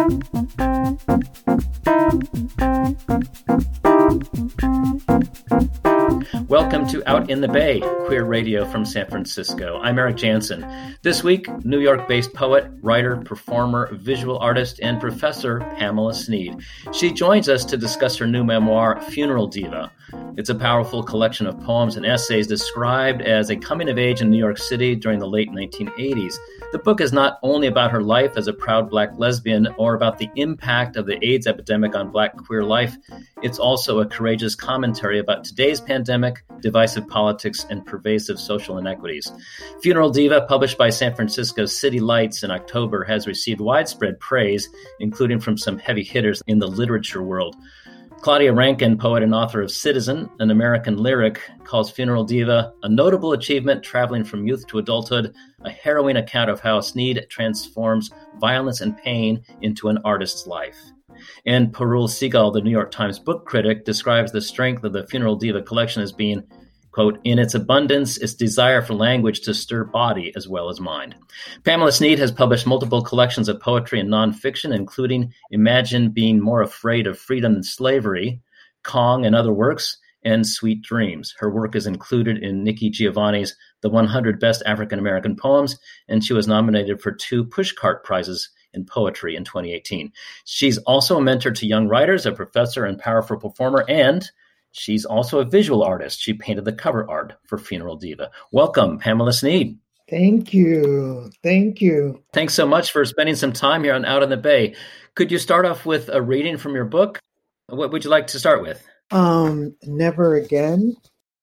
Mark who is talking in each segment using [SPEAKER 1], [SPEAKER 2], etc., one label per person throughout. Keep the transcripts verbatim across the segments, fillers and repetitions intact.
[SPEAKER 1] Welcome to Out in the Bay, queer radio from San Francisco. I'm Eric Jansen. This week, New York-based poet, writer, performer, visual artist, and professor Pamela Sneed. She joins us to discuss her new memoir, Funeral Diva. It's a powerful collection of poems and essays described as a coming of age in New York City during the late nineteen eighties. The book is not only about her life as a proud Black lesbian or about the impact of the AIDS epidemic on Black queer life. It's also a courageous commentary about today's pandemic, divisive politics, and pervasive social inequities. Funeral Diva, published by San Francisco City Lights in October, has received widespread praise, including from some heavy hitters in the literature world. Claudia Rankine, poet and author of Citizen, an American lyric, calls Funeral Diva a notable achievement traveling from youth to adulthood, a harrowing account of how Sneed transforms violence and pain into an artist's life. And Parul Segal, the New York Times book critic, describes the strength of the Funeral Diva collection as being, quote, in its abundance, its desire for language to stir body as well as mind. Pamela Sneed has published multiple collections of poetry and nonfiction, including Imagine Being More Afraid of Freedom Than Slavery, Kong and Other Works, and Sweet Dreams. Her work is included in Nikki Giovanni's The one hundred Best African American Poems, and she was nominated for two Pushcart Prizes in poetry in twenty eighteen. She's also a mentor to young writers, a professor and powerful performer, and she's also a visual artist. She painted the cover art for Funeral Diva. Welcome, Pamela Sneed.
[SPEAKER 2] Thank you. Thank you.
[SPEAKER 1] Thanks so much for spending some time here on Out in the Bay. Could you start off with a reading from your book? What would you like to start with?
[SPEAKER 2] Um, Never Again.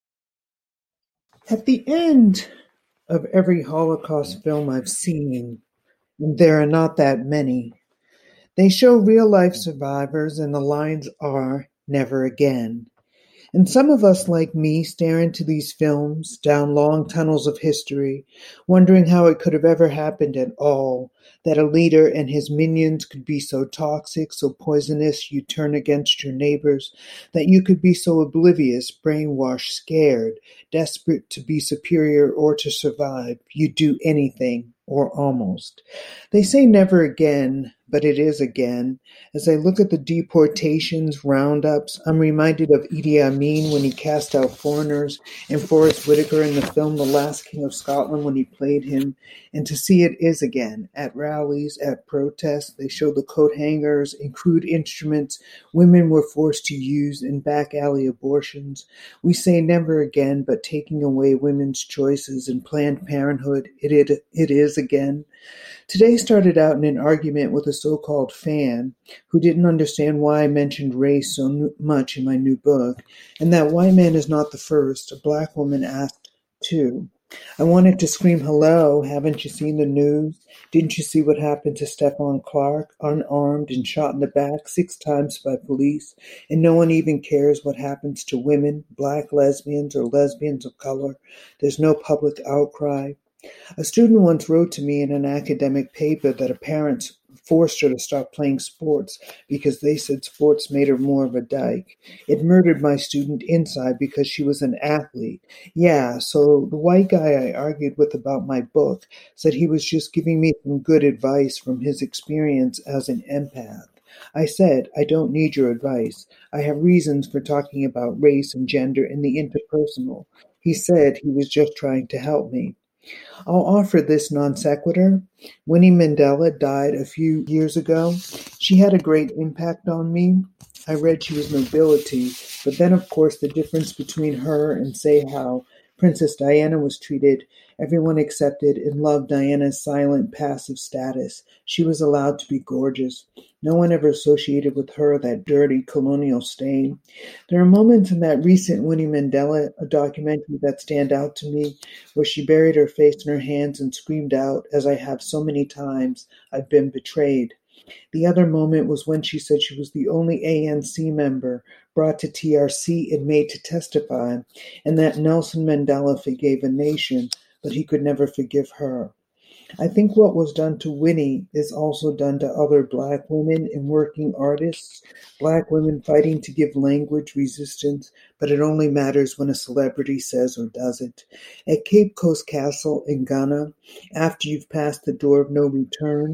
[SPEAKER 2] At the end of every Holocaust film I've seen, and there are not that many, they show real-life survivors, and the lines are, never again. And some of us, like me, stare into these films, down long tunnels of history, wondering how it could have ever happened at all, that a leader and his minions could be so toxic, so poisonous you turn against your neighbors, that you could be so oblivious, brainwashed, scared, desperate to be superior or to survive, you'd do anything, or almost. They say never again, but it is again. As I look at the deportations, roundups, I'm reminded of Idi Amin when he cast out foreigners, and Forrest Whitaker in the film The Last King of Scotland when he played him. And to see it is again. At rallies, at protests, they show the coat hangers and crude instruments women were forced to use in back alley abortions. We say never again, but taking away women's choices in Planned Parenthood, it, it, it is again. Today started out in an argument with a so-called fan who didn't understand why I mentioned race so much in my new book, and that white man is not the first. A black woman asked too. I wanted to scream, hello, haven't you seen the news? Didn't you see what happened to Stephon Clark, unarmed and shot in the back six times by police? And no one even cares what happens to women, black lesbians or lesbians of color. There's no public outcry. A student once wrote to me in an academic paper that her parents forced her to stop playing sports because they said sports made her more of a dyke. It murdered my student inside because she was an athlete. Yeah, so the white guy I argued with about my book said he was just giving me some good advice from his experience as an empath. I said, I don't need your advice. I have reasons for talking about race and gender and the interpersonal. He said he was just trying to help me. I'll offer this non sequitur. Winnie Mandela died a few years ago. She had a great impact on me. I read she was nobility, but then of course the difference between her and say how Princess Diana was treated, everyone accepted and loved Diana's silent, passive status. She was allowed to be gorgeous. No one ever associated with her that dirty colonial stain. There are moments in that recent Winnie Mandela a documentary that stand out to me, where she buried her face in her hands and screamed out, as I have so many times, I've been betrayed. The other moment was when she said she was the only A N C member brought to T R C and made to testify, and that Nelson Mandela forgave a nation, but he could never forgive her. I think what was done to Winnie is also done to other Black women and working artists, Black women fighting to give language resistance, but it only matters when a celebrity says or does it. At Cape Coast Castle in Ghana, after you've passed the door of no return,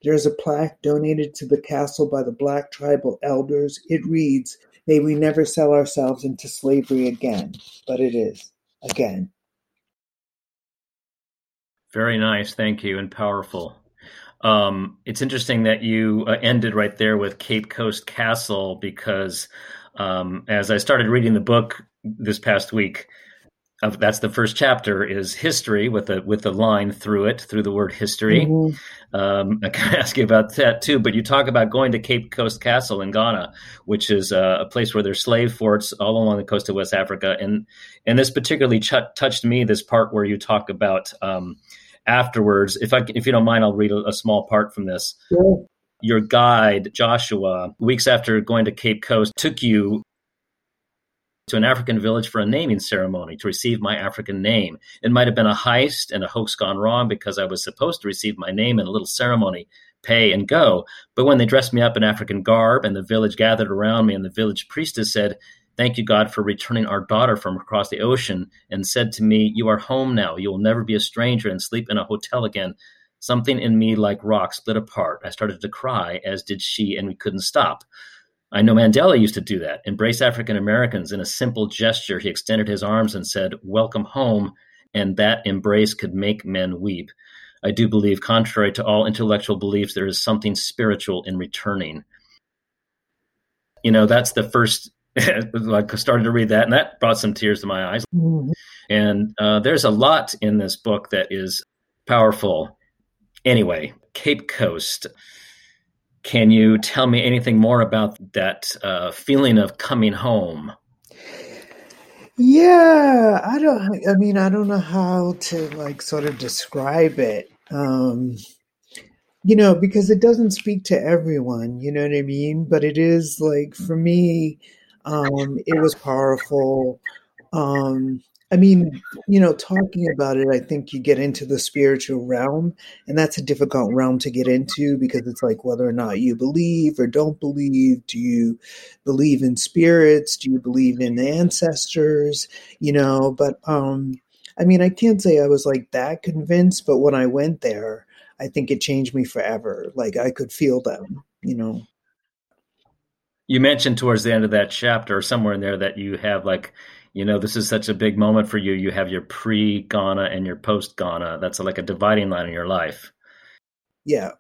[SPEAKER 2] There is a plaque donated to the castle by the Black tribal elders. It reads, "May we never sell ourselves into slavery again." But it is, again.
[SPEAKER 1] Very nice. Thank you. And powerful. Um, it's interesting that you uh, ended right there with Cape Coast Castle, because um, as I started reading the book this past week, uh, that's the first chapter is history with a with a line through it, through the word history. Mm-hmm. Um, I can ask you about that too, but you talk about going to Cape Coast Castle in Ghana, which is uh, a place where there's slave forts all along the coast of West Africa. And, and this particularly ch- touched me, this part where you talk about um, afterwards, if I, if you don't mind, I'll read a, a small part from this.
[SPEAKER 2] Yeah.
[SPEAKER 1] Your guide, Joshua, weeks after going to Cape Coast, took you to an African village for a naming ceremony to receive my African name. It might have been a heist and a hoax gone wrong, because I was supposed to receive my name in a little ceremony, pay and go. But when they dressed me up in African garb and the village gathered around me, and the village priestess said, "Thank you, God, for returning our daughter from across the ocean," and said to me, "You are home now. You will never be a stranger and sleep in a hotel again." Something in me, like rock, split apart. I started to cry, as did she, and we couldn't stop. I know Mandela used to do that, embrace African Americans. In a simple gesture, he extended his arms and said, "Welcome home," and that embrace could make men weep. I do believe, contrary to all intellectual beliefs, there is something spiritual in returning. You know, that's the first, like I started to read that, and that brought some tears to my eyes. Mm-hmm. And uh, there's a lot in this book that is powerful. Anyway, Cape Coast. Can you tell me anything more about that uh, feeling of coming home?
[SPEAKER 2] Yeah, I don't, I mean, I don't know how to like sort of describe it, um, you know, because it doesn't speak to everyone, you know what I mean? But it is like, for me, um, it was powerful. Um, I mean, you know, talking about it, I think you get into the spiritual realm, and that's a difficult realm to get into, because it's like whether or not you believe or don't believe. Do you believe in spirits? Do you believe in ancestors? You know, but um, I mean, I can't say I was like that convinced, but when I went there, I think it changed me forever. Like I could feel them, you know.
[SPEAKER 1] You mentioned towards the end of that chapter, or somewhere in there, that you have like, you know, this is such a big moment for you. You have your pre-Ghana and your post-Ghana. That's like a dividing line in your life.
[SPEAKER 2] Yeah.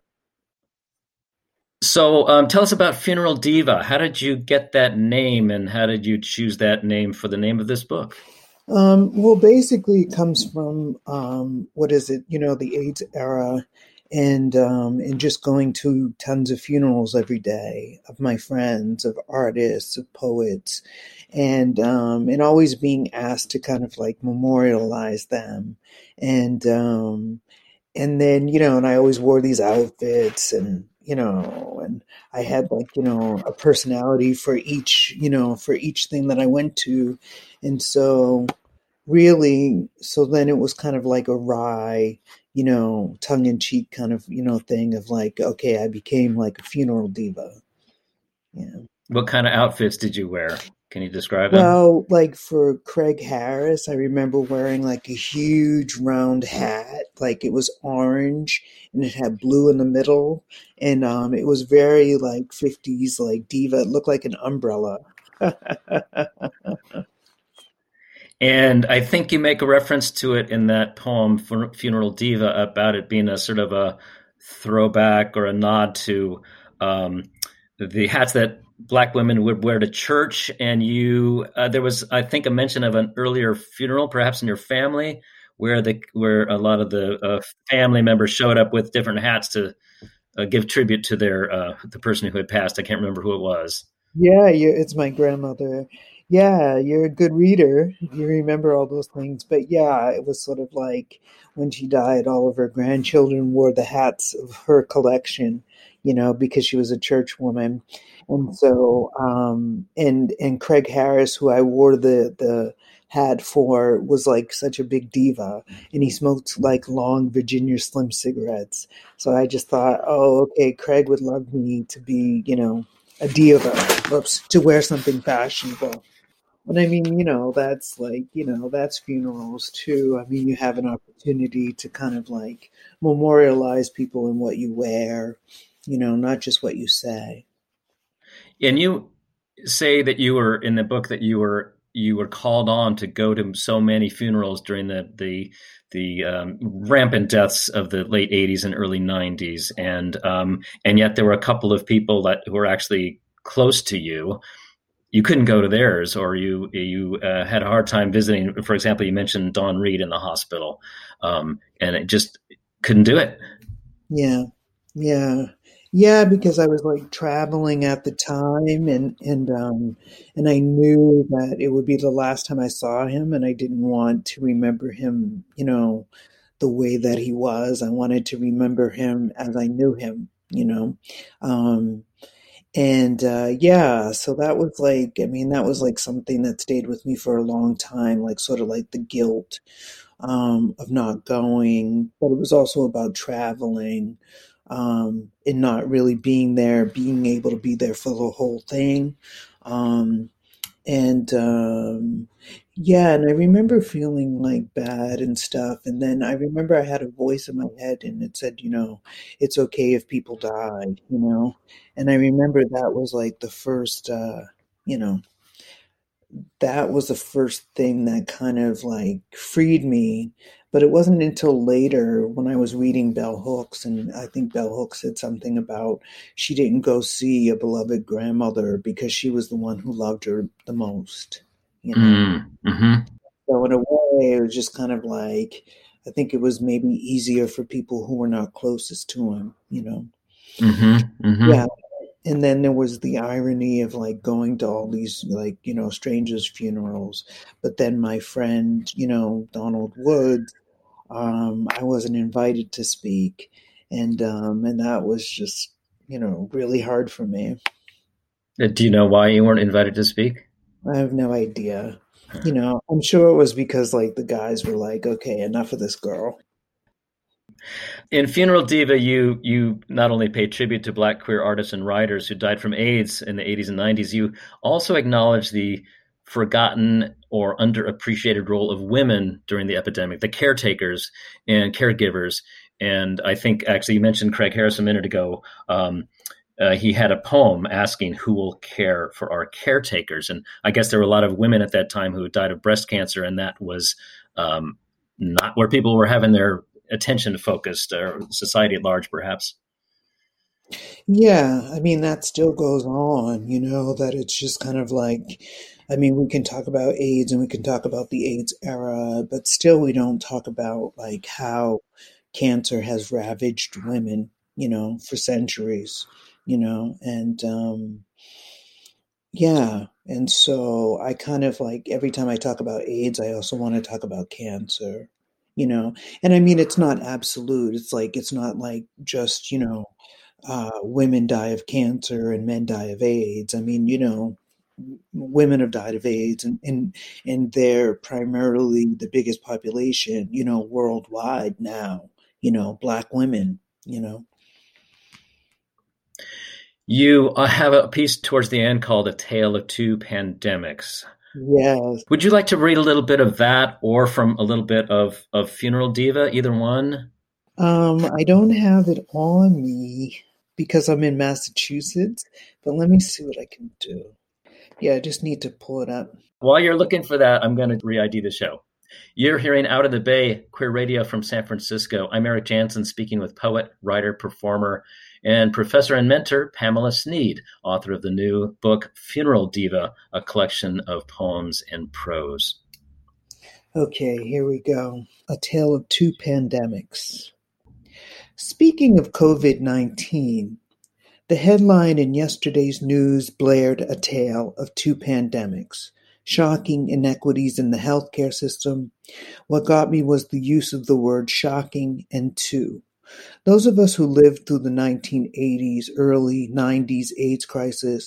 [SPEAKER 1] So um, tell us about Funeral Diva. How did you get that name, and how did you choose that name for the name of this book?
[SPEAKER 2] Um, well, basically it comes from, um, what is it, you know, the AIDS era, and um, and just going to tons of funerals every day of my friends, of artists, of poets, and um, and always being asked to kind of like memorialize them. And um, and then, you know, and I always wore these outfits, and, you know, and I had like, you know, a personality for each, you know, for each thing that I went to. And so really, so then it was kind of like a wry, you know, tongue in cheek kind of, you know, thing of like, okay, I became like a funeral diva. Yeah.
[SPEAKER 1] What kind of outfits did you wear? Can you describe them?
[SPEAKER 2] Well, like for Craig Harris, I remember wearing like a huge round hat, like it was orange and it had blue in the middle. And um, it was very like fifties, like diva. It looked like an umbrella.
[SPEAKER 1] And I think you make a reference to it in that poem, Funeral Diva, about it being a sort of a throwback or a nod to um, the hats that Black women would wear to church. And you, uh, there was, I think, a mention of an earlier funeral, perhaps in your family, where the where a lot of the uh, family members showed up with different hats to uh, give tribute to their uh, the person who had passed. I can't remember who it was.
[SPEAKER 2] Yeah, you, it's my grandmother. Yeah, you're a good reader. You remember all those things. But yeah, it was sort of like when she died, all of her grandchildren wore the hats of her collection, you know, because she was a church woman. And so, um, and and Craig Harris, who I wore the the hat for, was like such a big diva, and he smoked like long Virginia Slim cigarettes. So I just thought, oh, okay, Craig would love me to be, you know, a diva, oops, to wear something fashionable. And I mean, you know, that's like, you know, that's funerals too. I mean, you have an opportunity to kind of like memorialize people in what you wear, you know, not just what you say.
[SPEAKER 1] And you say that you were in the book that you were you were called on to go to so many funerals during the the the um, rampant deaths of the late eighties and early nineties, and um, and yet there were a couple of people that who were actually close to you. You couldn't go to theirs, or you you uh, had a hard time visiting. For example, you mentioned Dawn Reed in the hospital, um, and it just couldn't do it.
[SPEAKER 2] Yeah. Yeah. Yeah, because I was like traveling at the time and and um and I knew that it would be the last time I saw him and I didn't want to remember him, you know, the way that he was. I wanted to remember him as I knew him, you know. Um and uh yeah, so that was like I mean that was like something that stayed with me for a long time, like sort of like the guilt um, of not going, but it was also about traveling um, and not really being there, being able to be there for the whole thing. Um, and um, yeah, and I remember feeling like bad and stuff. And then I remember I had a voice in my head and it said, you know, it's okay if people die, you know. And I remember that was like the first, uh, you know, that was the first thing that kind of like freed me. But it wasn't until later when I was reading Bell Hooks, and I think Bell Hooks said something about she didn't go see a beloved grandmother because she was the one who loved her the most, you know.
[SPEAKER 1] Mm-hmm.
[SPEAKER 2] So in a way, it was just kind of like I think it was maybe easier for people who were not closest to him, you know.
[SPEAKER 1] Mm-hmm. Mm-hmm.
[SPEAKER 2] Yeah. And then there was the irony of like going to all these like, you know, strangers' funerals. But then my friend, you know, Donald Woods, um, I wasn't invited to speak. And um, and that was just, you know, really hard for me.
[SPEAKER 1] Do you know why you weren't invited to speak?
[SPEAKER 2] I have no idea. You know, I'm sure it was because like the guys were like, okay, enough of this girl.
[SPEAKER 1] In Funeral Diva, you you not only pay tribute to Black queer artists and writers who died from AIDS in the eighties and nineties, you also acknowledge the forgotten or underappreciated role of women during the epidemic, the caretakers and caregivers. And I think actually you mentioned Craig Harris a minute ago. Um, uh, he had a poem asking who will care for our caretakers. And I guess there were a lot of women at that time who died of breast cancer, and that was um, not where people were having their attention focused, or society at large, perhaps.
[SPEAKER 2] Yeah, I mean, that still goes on, you know, that it's just kind of like, I mean, we can talk about AIDS and we can talk about the AIDS era, but still we don't talk about like how cancer has ravaged women, you know, for centuries, you know, and um, yeah. And so I kind of like every time I talk about AIDS, I also want to talk about cancer, you know, and I mean, it's not absolute. It's like, it's not like just, you know, uh, women die of cancer and men die of AIDS. I mean, you know, women have died of AIDS, and and and they're primarily the biggest population, you know, worldwide now. You know, Black women. You know.
[SPEAKER 1] You uh, have a piece towards the end called A Tale of Two Pandemics.
[SPEAKER 2] Yes.
[SPEAKER 1] Would you like to read a little bit of that, or from a little bit of, of Funeral Diva, either one?
[SPEAKER 2] Um, I don't have it on me because I'm in Massachusetts, but let me see what I can do. Yeah, I just need to pull it up.
[SPEAKER 1] While you're looking for that, I'm going to re-I D the show. You're hearing Out of the Bay, queer radio from San Francisco. I'm Eric Jansen, speaking with poet, writer, performer, and professor and mentor Pamela Sneed, author of the new book Funeral Diva, a collection of poems and prose.
[SPEAKER 2] Okay, here we go. A Tale of Two Pandemics. Speaking of COVID nineteen, the headline in yesterday's news blared a tale of two pandemics, shocking inequities in the healthcare system. What got me was the use of the word shocking and two. Those of us who lived through the nineteen eighties, early nineties AIDS crisis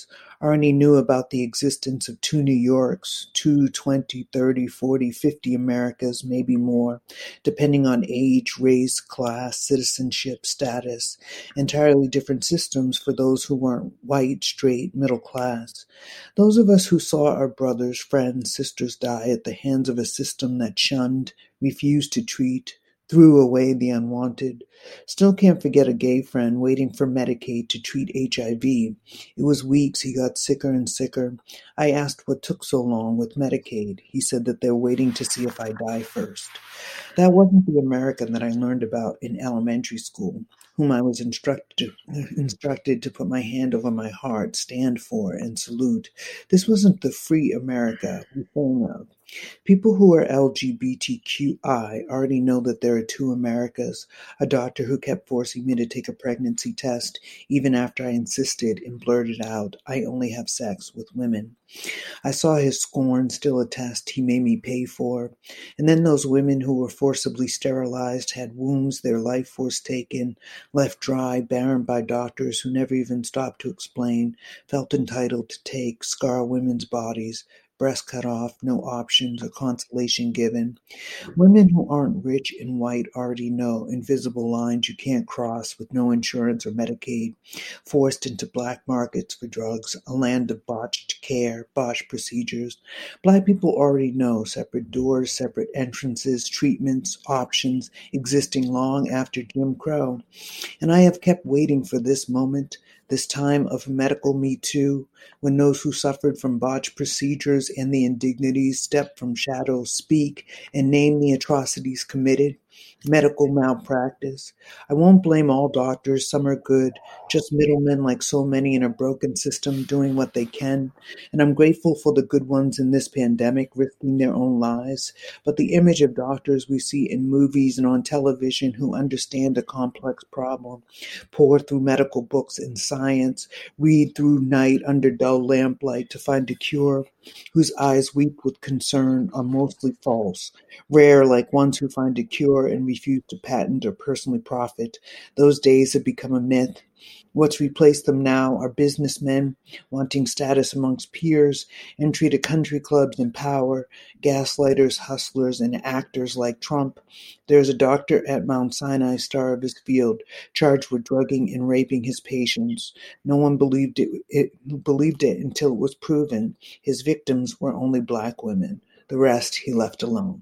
[SPEAKER 2] already knew about the existence of two New Yorks, two twenty, thirty, forty, fifty Americas, maybe more, depending on age, race, class, citizenship, status, entirely different systems for those who weren't white, straight, middle class. Those of us who saw our brothers, friends, sisters die at the hands of a system that shunned, refused to treat, threw away the unwanted. Still can't forget a gay friend waiting for Medicaid to treat H I V. It was weeks, he got sicker and sicker. I asked what took so long with Medicaid. He said that they're waiting to see if I die first. That wasn't the American that I learned about in elementary school, whom I was instructed instructed to put my hand over my heart, stand for, and salute. This wasn't the free America we sang of. People who are L G B T Q I already know that there are two Americas, a doctor who kept forcing me to take a pregnancy test even after I insisted and blurted out, I only have sex with women. I saw his scorn, still a test he made me pay for. And then those women who were forcibly sterilized, had wombs, their life force taken, left dry, barren by doctors who never even stopped to explain, felt entitled to take, scar women's bodies, breast cut off, no options or consolation given. Women who aren't rich and white already know invisible lines you can't cross with no insurance or Medicaid, forced into black markets for drugs, a land of botched care, botched procedures. Black people already know separate doors, separate entrances, treatments, options, existing long after Jim Crow. And I have kept waiting for this moment, this time of medical Me Too, when those who suffered from botched procedures and the indignities step from shadows, speak, and name the atrocities committed. Medical malpractice. I won't blame all doctors, some are good, just middlemen like so many in a broken system doing what they can, and I'm grateful for the good ones in this pandemic risking their own lives, but the image of doctors we see in movies and on television who understand a complex problem, pour through medical books and science, read through night under dull lamplight to find a cure, whose eyes weep with concern are mostly false, rare like ones who find a cure and refuse to patent or personally profit. Those days have become a myth. What's replaced them now are businessmen wanting status amongst peers, entry to country clubs and power, gaslighters, hustlers, and actors like Trump. There's a doctor at Mount Sinai, star of his field, charged with drugging and raping his patients. No one believed it, it believed it until it was proven. His victims were only black women. The rest he left alone.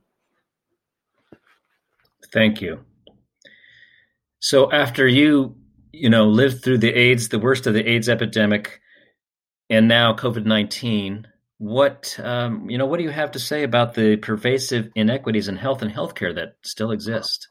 [SPEAKER 1] Thank you. So after you, you know, lived through the AIDS, the worst of the AIDS epidemic, and now COVID nineteen, what, um, you know, what do you have to say about the pervasive inequities in health and healthcare that still exist?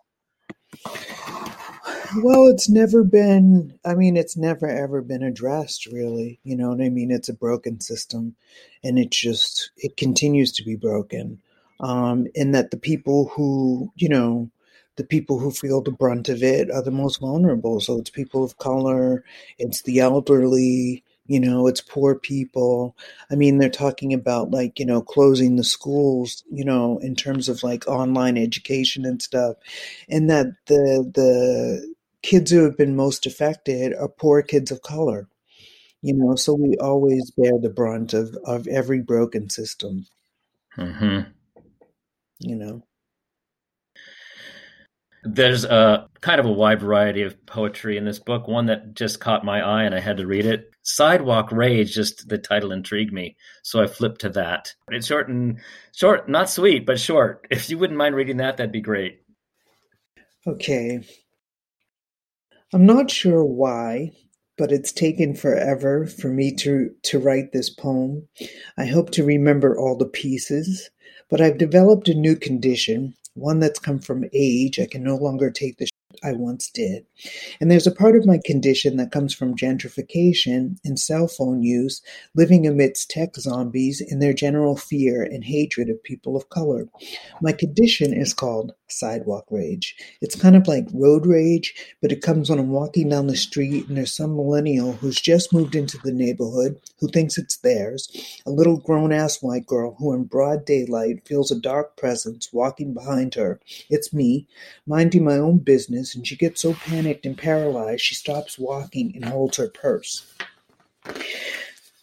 [SPEAKER 2] Well, it's never been, I mean, it's never ever been addressed, really. You know what I mean? It's a broken system, and it just, it continues to be broken. Um, and that the people who, you know, the people who feel the brunt of it are the most vulnerable. So it's people of color, it's the elderly, you know, it's poor people. I mean, they're talking about like, you know, closing the schools, you know, in terms of like online education and stuff. And that the the kids who have been most affected are poor kids of color, you know, so we always bear the brunt of, of every broken system,
[SPEAKER 1] Mm-hmm.
[SPEAKER 2] you know.
[SPEAKER 1] There's a kind of a wide variety of poetry in this book. One that just caught my eye and I had to read it. Sidewalk Rage, just the title intrigued me. So I flipped to that. It's short and short, not sweet, but short. If you wouldn't mind reading that, that'd be great.
[SPEAKER 2] Okay. I'm not sure why, but it's taken forever for me to, to write this poem. I hope to remember all the pieces, but I've developed a new condition, one that's come from age. I can no longer take the shit I once did. And there's a part of my condition that comes from gentrification and cell phone use, living amidst tech zombies and their general fear and hatred of people of color. My condition is called sidewalk rage. It's kind of like road rage, but it comes when I'm walking down the street and there's some millennial who's just moved into the neighborhood who thinks it's theirs, a little grown-ass white girl who in broad daylight feels a dark presence walking behind her. It's me, minding my own business, and she gets so panicked and paralyzed she stops walking and holds her purse.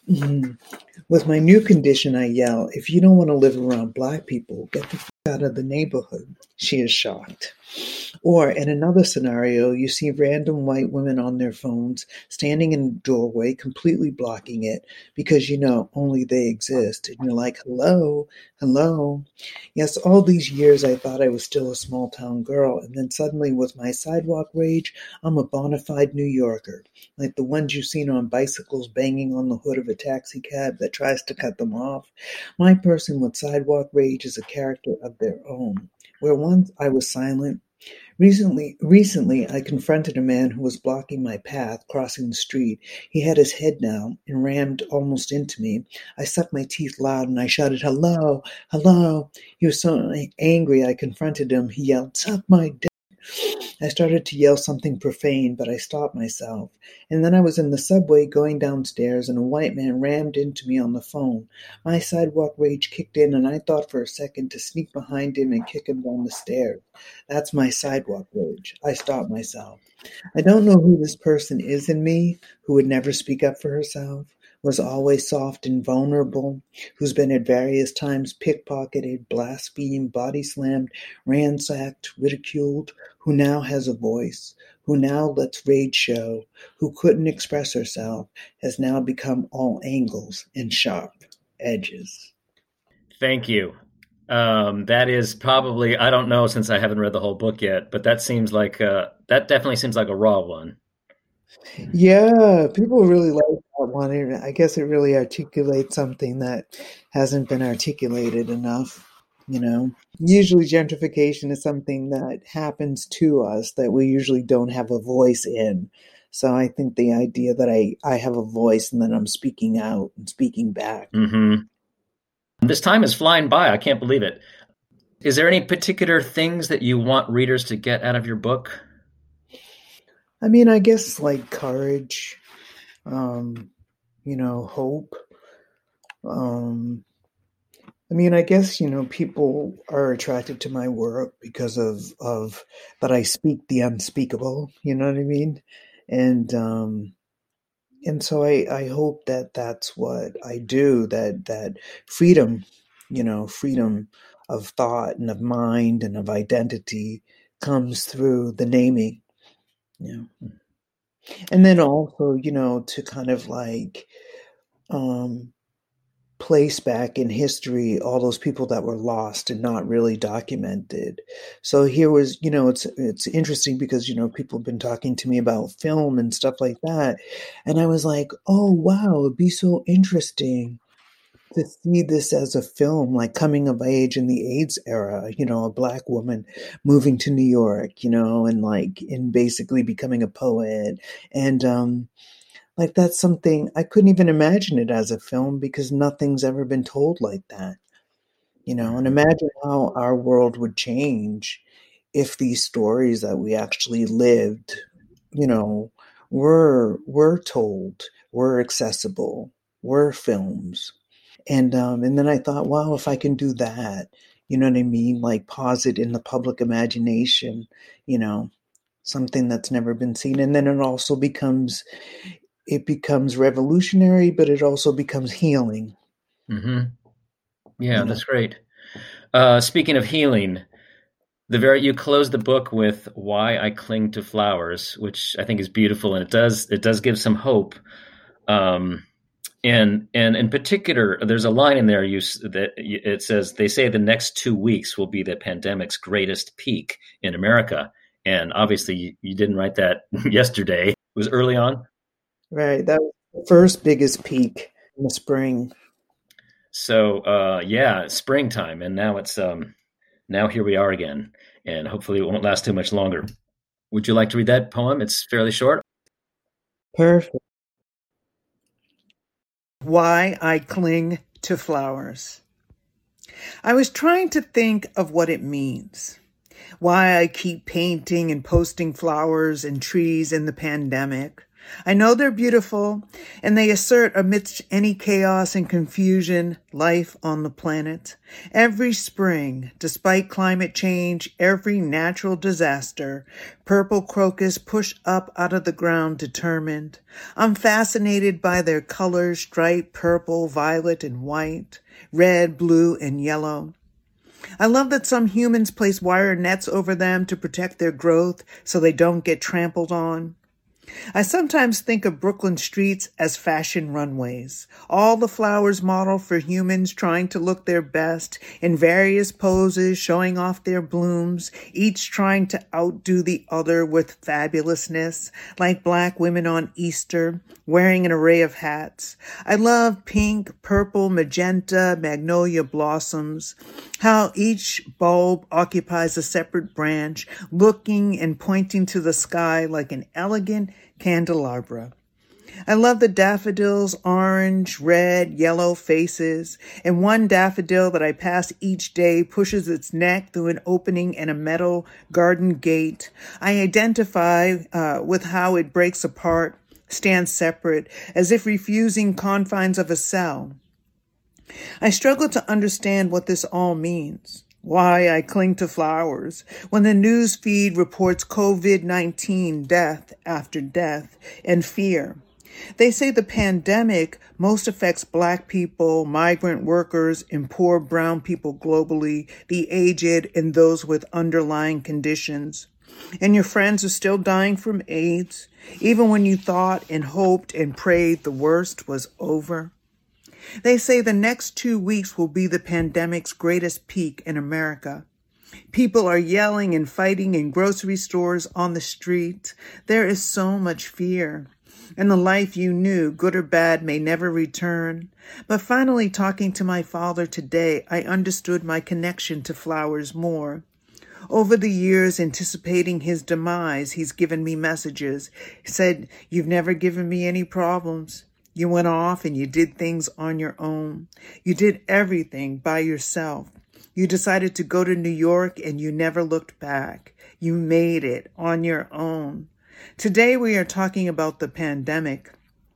[SPEAKER 2] Mhm. With my new condition, I yell, "If you don't want to live around Black people, get the f out of the neighborhood." She is shocked. Or in another scenario, you see random white women on their phones standing in a doorway, completely blocking it because you know only they exist. And you're like, hello, hello. Yes, all these years I thought I was still a small town girl. And then suddenly with my sidewalk rage, I'm a bona fide New Yorker, like the ones you've seen on bicycles banging on the hood of a taxi cab that tries to cut them off. My person with sidewalk rage is a character of their own. Where once I was silent, Recently, recently, I confronted a man who was blocking my path crossing the street. He had his head down and rammed almost into me. I sucked my teeth loud and I shouted, "Hello, hello." He was so angry I confronted him. He yelled, "Suck my dick." I started to yell something profane, but I stopped myself. And then I was in the subway going downstairs, and a white man rammed into me on the phone. My sidewalk rage kicked in, and I thought for a second to sneak behind him and kick him down the stairs. That's my sidewalk rage. I stopped myself. I don't know who this person is in me, who would never speak up for herself, was always soft and vulnerable, who's been at various times pickpocketed, blasphemed, body slammed, ransacked, ridiculed, who now has a voice, who now lets rage show, who couldn't express herself, has now become all angles and sharp edges.
[SPEAKER 1] Thank you. Um, that is probably, I don't know since I haven't read the whole book yet, but that seems like, uh, that definitely seems like a raw one.
[SPEAKER 2] Yeah, people really like that one. It- I guess it really articulates something that hasn't been articulated enough, you know. Usually gentrification is something that happens to us that we usually don't have a voice in. So I think the idea that I, I have a voice and then I'm speaking out and speaking back.
[SPEAKER 1] Mm-hmm. This time is flying by. I can't believe it. Is there any particular things that you want readers to get out of your book?
[SPEAKER 2] I mean, I guess like courage, um, you know, hope. Um, I mean, I guess, you know, people are attracted to my work because of, of that I speak the unspeakable, you know what I mean? And, um, and so I, I hope that that's what I do, that, that freedom, you know, freedom of thought and of mind and of identity comes through the naming, you know. And then also, you know, to kind of like, um, place back in history all those people that were lost and not really documented. So here was, you know, it's it's interesting because, you know, people have been talking to me about film and stuff like that. And I was like, oh, wow, it'd be so interesting to see this as a film, like coming of age in the AIDS era, you know, a Black woman moving to New York, you know, and like, and basically becoming a poet. And, um, like that's something I couldn't even imagine it as a film because nothing's ever been told like that, you know. And imagine how our world would change if these stories that we actually lived, you know, were were told, were accessible, were films. And um, and then I thought, wow, if I can do that, you know what I mean, like pause it in the public imagination, you know, something that's never been seen, and then it also becomes it becomes revolutionary, but it also becomes healing.
[SPEAKER 1] Mm-hmm. Yeah,
[SPEAKER 2] You know?
[SPEAKER 1] that's great. Uh, speaking of healing, the very you close the book with "Why I Cling to Flowers," which I think is beautiful, and it does it does give some hope. Um, and and in particular, there's a line in there you that it says they say the next two weeks will be the pandemic's greatest peak in America, and obviously you, you didn't write that yesterday. It was early on.
[SPEAKER 2] Right. That was the first biggest peak in the spring.
[SPEAKER 1] So uh, yeah, springtime, and now it's um, now here we are again, and hopefully it won't last too much longer. Would you like to read that poem? It's fairly short.
[SPEAKER 2] Perfect. Why I Cling to Flowers. I was trying to think of what it means. Why I keep painting and posting flowers and trees in the pandemic. I know they're beautiful, and they assert amidst any chaos and confusion, life on the planet. Every spring, despite climate change, every natural disaster, purple crocus push up out of the ground determined. I'm fascinated by their colors, striped purple, violet, and white, red, blue, and yellow. I love that some humans place wire nets over them to protect their growth so they don't get trampled on. I sometimes think of Brooklyn streets as fashion runways. All the flowers model for humans trying to look their best in various poses, showing off their blooms, each trying to outdo the other with fabulousness, like black women on Easter, wearing an array of hats. I love pink, purple, magenta, magnolia blossoms, how each bulb occupies a separate branch, looking and pointing to the sky like an elegant candelabra. I love the daffodils' orange, red, yellow faces, and one daffodil that I pass each day pushes its neck through an opening in a metal garden gate. I identify uh, with how it breaks apart, stands separate, as if refusing confines of a cell. I struggle to understand what this all means. Why I cling to flowers when the news feed reports covid nineteen, death after death, and fear. They say the pandemic most affects Black people, migrant workers, and poor brown people globally, the aged, and those with underlying conditions. And your friends are still dying from AIDS, even when you thought and hoped and prayed the worst was over. They say the next two weeks will be the pandemic's greatest peak in America. People are yelling and fighting in grocery stores, on the street. There is so much fear. And the life you knew, good or bad, may never return. But finally, talking to my father today, I understood my connection to flowers more. Over the years, anticipating his demise, he's given me messages. He said, "You've never given me any problems. You went off and you did things on your own. You did everything by yourself. You decided to go to New York and you never looked back. You made it on your own." Today we are talking about the pandemic.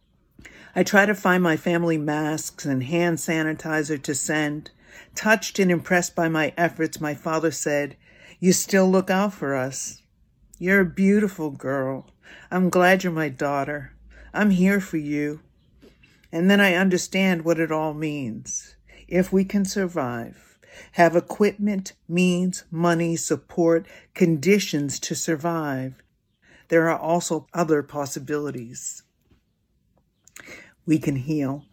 [SPEAKER 2] I try to find my family masks and hand sanitizer to send. Touched and impressed by my efforts, my father said, "You still look out for us. You're a beautiful girl. I'm glad you're my daughter. I'm here for you." And then I understand what it all means. If we can survive, have equipment, means, money, support, conditions to survive, there are also other possibilities. We can heal.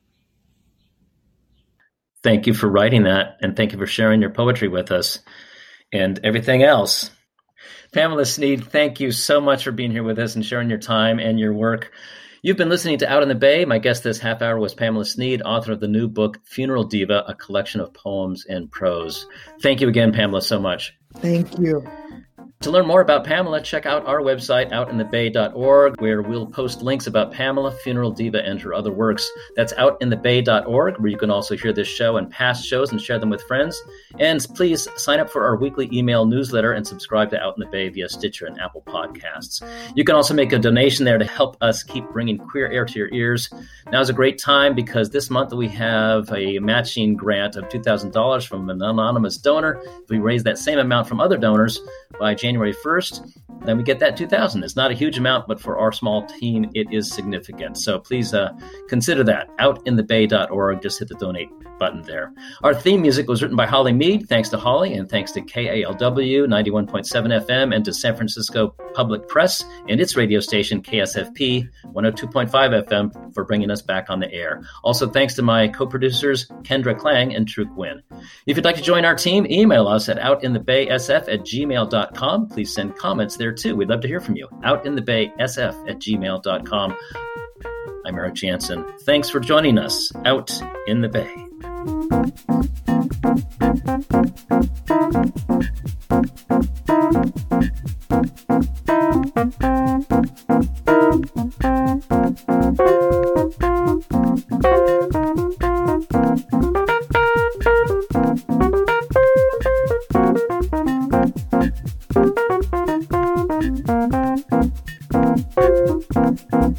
[SPEAKER 1] Thank you for writing that, and thank you for sharing your poetry with us and everything else. Pamela Sneed, thank you so much for being here with us and sharing your time and your work. You've been listening to Out in the Bay. My guest this half hour was Pamela Sneed, author of the new book, Funeral Diva, a collection of poems and prose. Thank you again, Pamela, so much.
[SPEAKER 2] Thank you.
[SPEAKER 1] To learn more about Pamela, check out our website, out in the bay dot org, where we'll post links about Pamela, Funeral Diva, and her other works. That's out in the bay dot org, where you can also hear this show and past shows and share them with friends. And please sign up for our weekly email newsletter and subscribe to Out in the Bay via Stitcher and Apple Podcasts. You can also make a donation there to help us keep bringing queer air to your ears. Now is a great time because this month we have a matching grant of two thousand dollars from an anonymous donor. If we raise that same amount from other donors by January first, then we get that two thousand dollars. It's not a huge amount, but for our small team, it is significant. So please uh, consider that. out in the bay dot org. Just hit the donate button there. Our theme music was written by Holly Mead. Thanks to Holly, and thanks to K A L W ninety-one point seven F M and to San Francisco Public Press and its radio station, K S F P one oh two point five F M, for bringing us back on the air. Also, thanks to my co-producers, Kendra Klang and True Gwynn. If you'd like to join our team, email us at outinthebaysf at gmail dot com. Please send comments there, too. We'd love to hear from you. outinthebaysf at gmail dot com. I'm Eric Jansen. Thanks for joining us out in the Bay. Thank you.